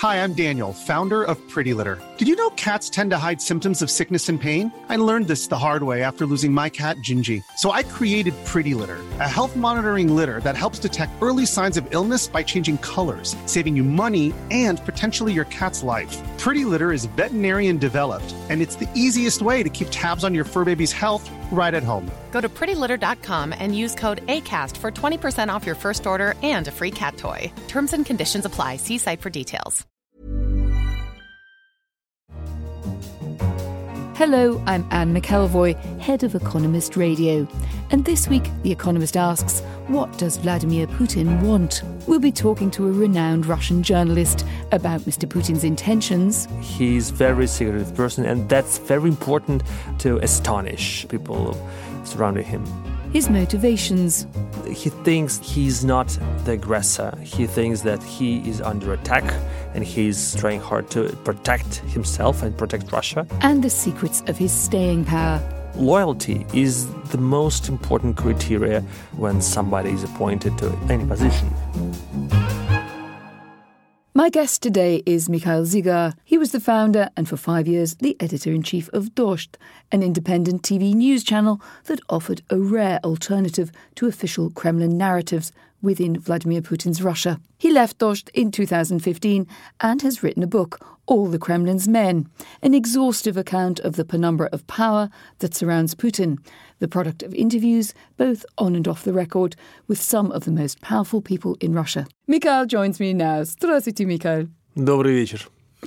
Hi, I'm Daniel, founder of Pretty Litter. Did you know cats tend to hide symptoms of sickness and pain? I learned this the hard way after losing my cat, Gingy. So I created Pretty Litter, a health monitoring litter that helps detect early signs of illness by changing colors, saving you money and potentially your cat's life. Pretty Litter is veterinarian developed, and it's the easiest way to keep tabs on your fur baby's health right at home. Go to prettylitter.com and use code ACAST for 20% off your first order and a free cat toy. Terms and conditions apply. See site for details. Hello, I'm Anne McElvoy, head of Economist Radio. And this week, The Economist asks, what does Vladimir Putin want? We'll be talking to a renowned Russian journalist about Mr. Putin's intentions. He's a very secretive person, and that's very important to astonish people surrounding him. His motivations. He thinks he's not the aggressor. He thinks that he is under attack and he's trying hard to protect himself and protect Russia. And the secrets of his staying power. Loyalty is the most important criteria when somebody is appointed to any position. My guest today is Mikhail Zygar. He was the founder and for 5 years the editor-in-chief of Dozhd, an independent TV news channel that offered a rare alternative to official Kremlin narratives within Vladimir Putin's Russia. He left Dozhd in 2015 and has written a book, All the Kremlin's Men, an exhaustive account of the penumbra of power that surrounds Putin, the product of interviews, both on and off the record, with some of the most powerful people in Russia. Mikhail joins me now. Здравствуйте, Mikhail. Добрый вечер.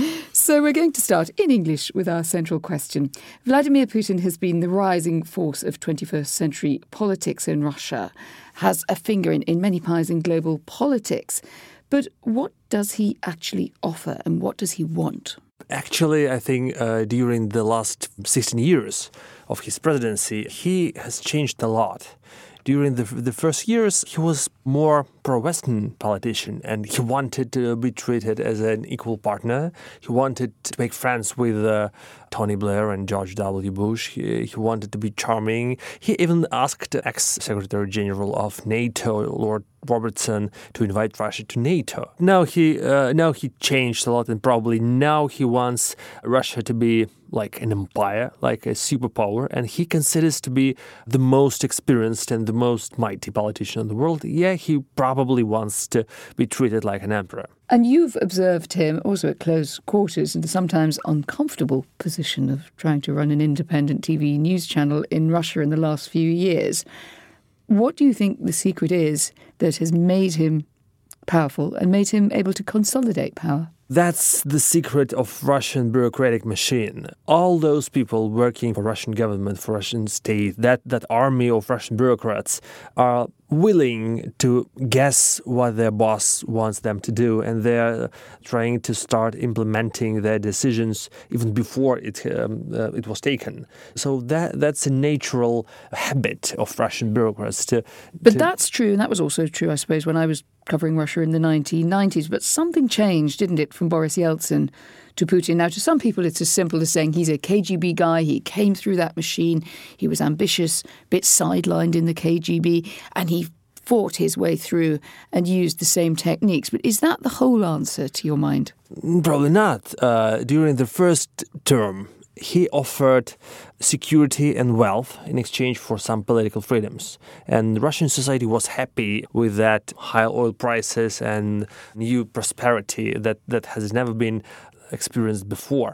So we're going to start in English with our central question. Vladimir Putin has been the rising force of 21st century politics in Russia, has a finger in many pies in global politics. But what does he actually offer and what does he want? Actually, I think during the last 16 years of his presidency, he has changed a lot. During the first years, he was more pro-Western politician and he wanted to be treated as an equal partner. He wanted to make friends with Tony Blair and George W. Bush. He wanted to be charming. He even asked the ex-Secretary General of NATO, Lord Robertson, to invite Russia to NATO. Now he changed a lot, and probably now he wants Russia to be like an empire, like a superpower, and he considers to be the most experienced and the most mighty politician in the world. Yeah, he probably wants to be treated like an emperor. And you've observed him also at close quarters in the sometimes uncomfortable position of trying to run an independent TV news channel in Russia in the last few years. What do you think the secret is that has made him powerful and made him able to consolidate power? That's the secret of Russian bureaucratic machine. All those people working for Russian government, for Russian state, that army of Russian bureaucrats are willing to guess what their boss wants them to do, and they're trying to start implementing their decisions even before it was taken. So that's a natural habit of Russian bureaucrats But that's true, and that was also true, I suppose, when I was covering Russia in the 1990s. But something changed, didn't it, from Boris Yeltsin to Putin? Now, to some people, it's as simple as saying he's a KGB guy. He came through that machine. He was ambitious, a bit sidelined in the KGB, and he fought his way through and used the same techniques. But is that the whole answer to your mind? Probably not. During the first term, he offered security and wealth in exchange for some political freedoms. And Russian society was happy with that high oil prices and new prosperity that has never been experienced before.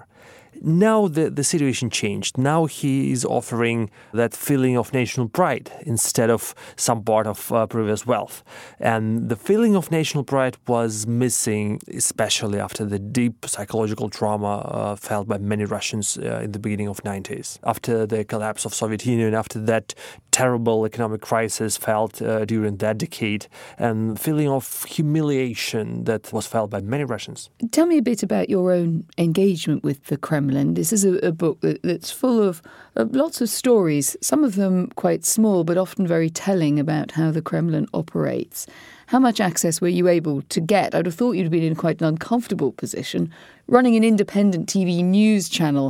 Now the situation changed. Now he is offering that feeling of national pride instead of some part of previous wealth. And the feeling of national pride was missing, especially after the deep psychological trauma felt by many Russians in the beginning of the 90s. After the collapse of Soviet Union, after that terrible economic crisis felt during that decade, and feeling of humiliation that was felt by many Russians. Tell me a bit about your own engagement with the Kremlin. This is a book that's full of lots of stories, some of them quite small, but often very telling about how the Kremlin operates. How much access were you able to get? I'd have thought you'd been in quite an uncomfortable position, running an independent TV news channel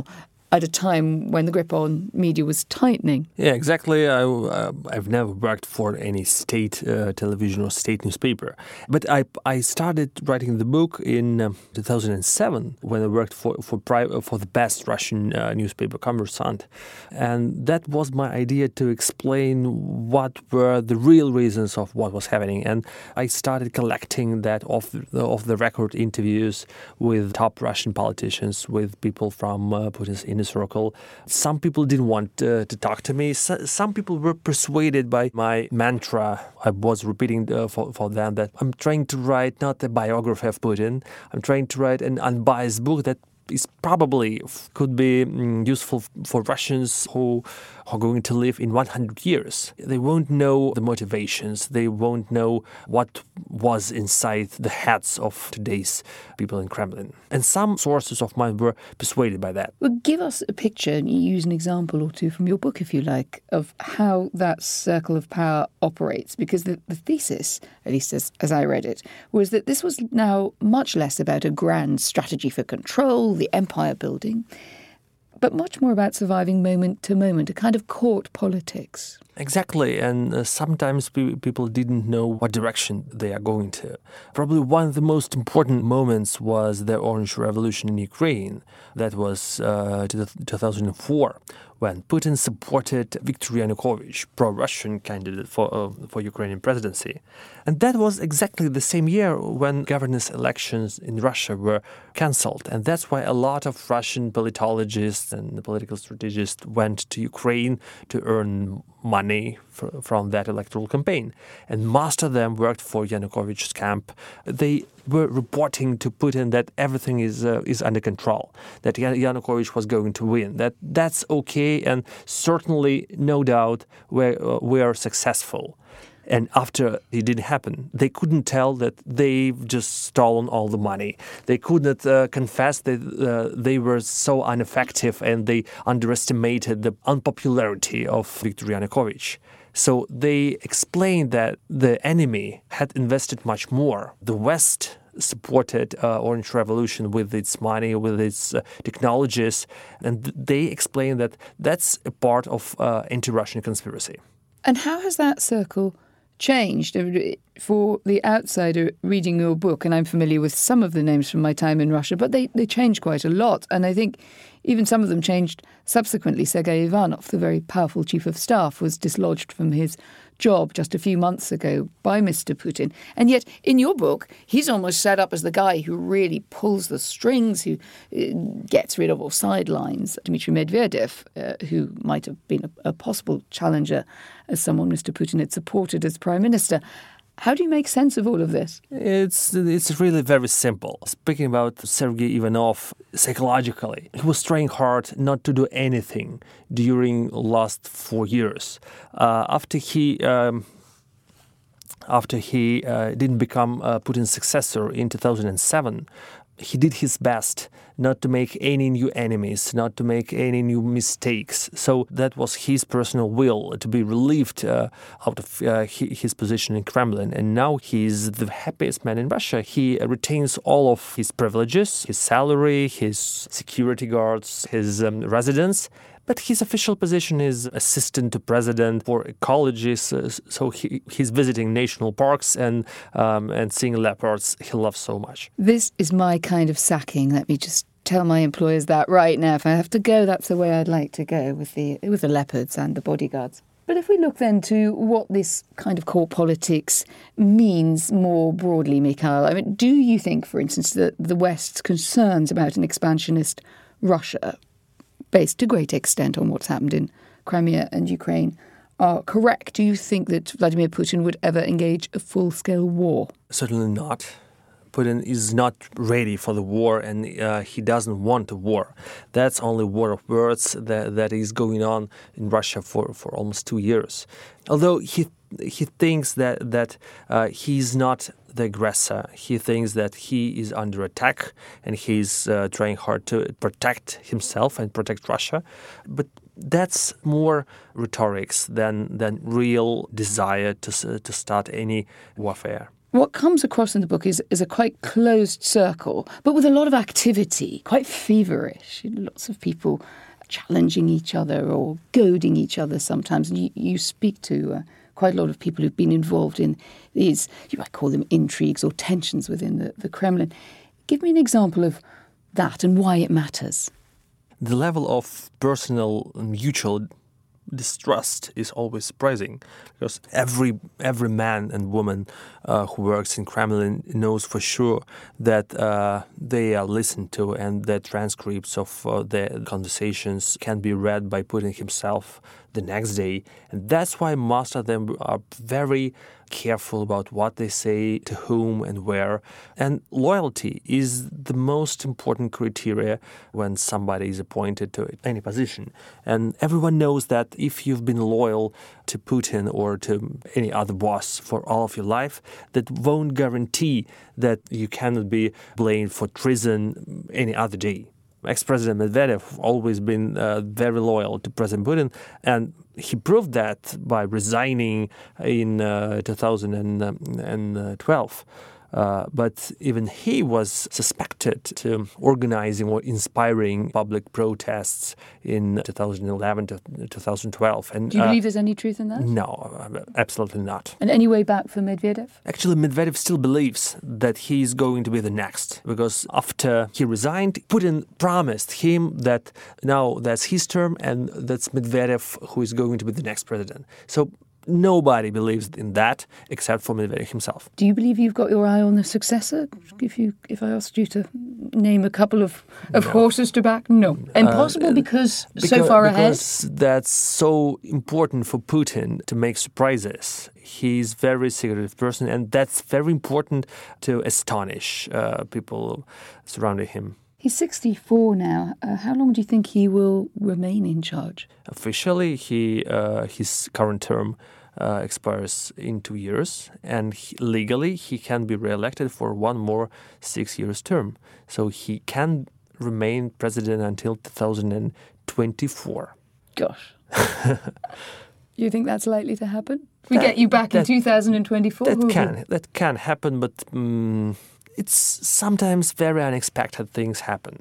at a time when the grip on media was tightening. Yeah, exactly. I've never worked for any state television or state newspaper. But I started writing the book in 2007 when I worked for the best Russian newspaper, Kommersant. And that was my idea to explain what were the real reasons of what was happening. And I started collecting that off the record interviews with top Russian politicians, with people from Putin's inner circle. Some people didn't want to talk to me. Some people were persuaded by my mantra. I was repeating for them that I'm trying to write not a biography of Putin. I'm trying to write an unbiased book that is probably could be useful for Russians who are going to live in 100 years. They won't know the motivations. They won't know what was inside the heads of today's people in Kremlin. And some sources of mine were persuaded by that. Well, give us a picture, and use an example or two from your book, if you like, of how that circle of power operates. Because the thesis, at least as I read it, was that this was now much less about a grand strategy for control, the empire building, but much more about surviving moment to moment, a kind of court politics. Exactly, and sometimes people didn't know what direction they are going to. Probably one of the most important moments was the Orange Revolution in Ukraine. That was 2004, when Putin supported Viktor Yanukovych, pro-Russian candidate for Ukrainian presidency. And that was exactly the same year when governance elections in Russia were cancelled. And that's why a lot of Russian politologists and political strategists went to Ukraine to earn money from that electoral campaign. And most of them worked for Yanukovych's camp. They were reporting to Putin that everything is under control, that Yanukovych was going to win, that's okay, and certainly, no doubt, we are successful. And after it didn't happen, they couldn't tell that they've just stolen all the money. They couldn't confess that they were so ineffective, and they underestimated the unpopularity of Viktor Yanukovych. So they explained that the enemy had invested much more. The West supported Orange Revolution with its money, with its technologies, and they explained that that's a part of anti-Russian conspiracy. And how has that circle changed? For the outsider reading your book, and I'm familiar with some of the names from my time in Russia, but they changed quite a lot. And I think even some of them changed subsequently. Sergei Ivanov, the very powerful chief of staff, was dislodged from his job just a few months ago by Mr. Putin. And yet, in your book, he's almost set up as the guy who really pulls the strings, who gets rid of or sidelines Dmitry Medvedev, who might have been a possible challenger as someone Mr. Putin had supported as prime minister. How do you make sense of all of this? It's really very simple. Speaking about Sergei Ivanov, psychologically, he was trying hard not to do anything during the last 4 years. After he didn't become Putin's successor in 2007, he did his best not to make any new enemies, not to make any new mistakes. So that was his personal will to be relieved out of his position in Kremlin. And now he's the happiest man in Russia. He retains all of his privileges, his salary, his security guards, his residence. But his official position is assistant to president for ecology, so he's visiting national parks and seeing leopards he loves so much. This is my kind of sacking. Let me just tell my employers that right now. If I have to go, that's the way I'd like to go, with the leopards and the bodyguards. But if we look then to what this kind of court politics means more broadly, Mikhail, I mean, do you think, for instance, that the West's concerns about an expansionist Russia, based to a great extent on what's happened in Crimea and Ukraine, are correct? Do you think that Vladimir Putin would ever engage a full-scale war? Certainly not. Putin is not ready for the war, and he doesn't want a war. That's only war of words that is going on in Russia for almost 2 years. Although he thinks that he's not the aggressor. He thinks that he is under attack, and he's trying hard to protect himself and protect Russia. But that's more rhetorics than real desire to start any warfare. What comes across in the book is a quite closed circle, but with a lot of activity, quite feverish. Lots of people challenging each other or goading each other sometimes. And you speak to quite a lot of people who've been involved in these, you might call them intrigues or tensions within the Kremlin. Give me an example of that and why it matters. The level of personal mutual distrust is always surprising, because every man and woman who works in Kremlin knows for sure that they are listened to, and that transcripts of the conversations can be read by Putin himself the next day. And that's why most of them are very careful about what they say, to whom and where. And loyalty is the most important criteria when somebody is appointed to any position. And everyone knows that if you've been loyal to Putin or to any other boss for all of your life, that won't guarantee that you cannot be blamed for treason any other day. Ex-President Medvedev always been very loyal to President Putin, and he proved that by resigning in 2012. But even he was suspected to organizing or inspiring public protests in 2011 to 2012. And, do you believe there's any truth in that? No, absolutely not. And any way back for Medvedev? Actually, Medvedev still believes that he's going to be the next, because after he resigned, Putin promised him that now that's his term and that's Medvedev who is going to be the next president. So nobody believes in that except for Medvedev himself. Do you believe you've got your eye on the successor? If I asked you to name a couple of horses to back? No. Impossible because so far ahead? Because that's so important for Putin to make surprises. He's a very secretive person, and that's very important to astonish people surrounding him. He's 64 now. How long do you think he will remain in charge? Officially, his current term expires in 2 years, and legally he can be re-elected for one more 6 years term. So he can remain president until 2024. Gosh. You think that's likely to happen? We get you back in 2024? That can happen, but it's sometimes very unexpected things happen.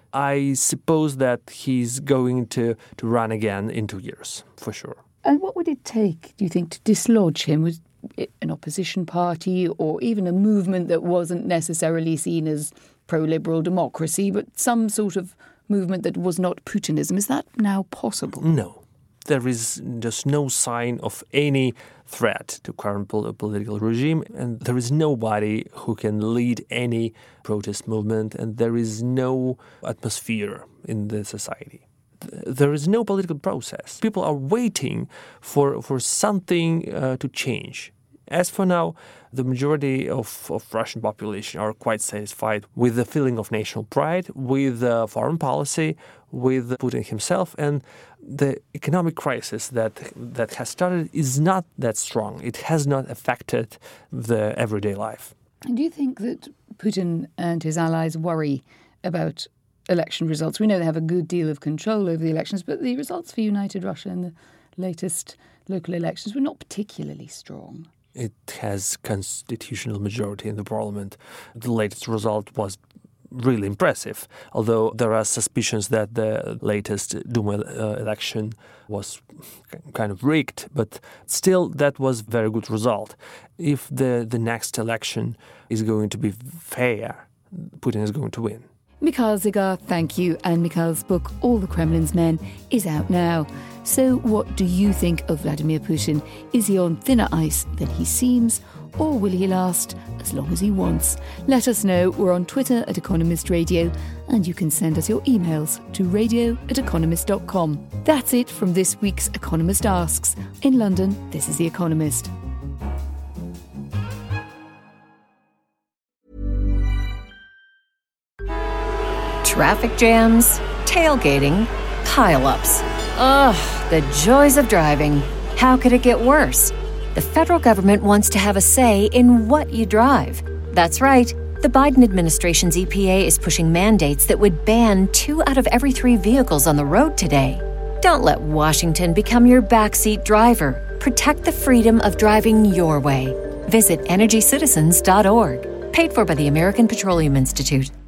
I suppose that he's going to run again in 2 years, for sure. And what would it take, do you think, to dislodge him? Was it an opposition party or even a movement that wasn't necessarily seen as pro-liberal democracy, but some sort of movement that was not Putinism? Is that now possible? No. There is just no sign of any threat to current political regime, and there is nobody who can lead any protest movement, and there is no atmosphere in the society. There is no political process. People are waiting for something to change. As for now, the majority of Russian population are quite satisfied with the feeling of national pride, with foreign policy, with Putin himself, and the economic crisis that has started is not that strong. It has not affected the everyday life. And do you think that Putin and his allies worry about election results? We know they have a good deal of control over the elections, but the results for United Russia in the latest local elections were not particularly strong. It has constitutional majority in the parliament. The latest result was really impressive, although there are suspicions that the latest Duma election was kind of rigged, but still that was a very good result. If the next election is going to be fair, Putin is going to win. Mikhail Zygar, thank you. And Mikhail's book, All the Kremlin's Men, is out now. So what do you think of Vladimir Putin? Is he on thinner ice than he seems? Or will he last as long as he wants? Let us know. We're on Twitter @Economist Radio, and you can send us your emails to radio@economist.com. That's it from this week's Economist Asks. In London, this is The Economist. Traffic jams, tailgating, pile-ups. Ugh, the joys of driving. How could it get worse? The federal government wants to have a say in what you drive. That's right. The Biden administration's EPA is pushing mandates that would ban 2 out of every 3 vehicles on the road today. Don't let Washington become your backseat driver. Protect the freedom of driving your way. Visit EnergyCitizens.org. Paid for by the American Petroleum Institute.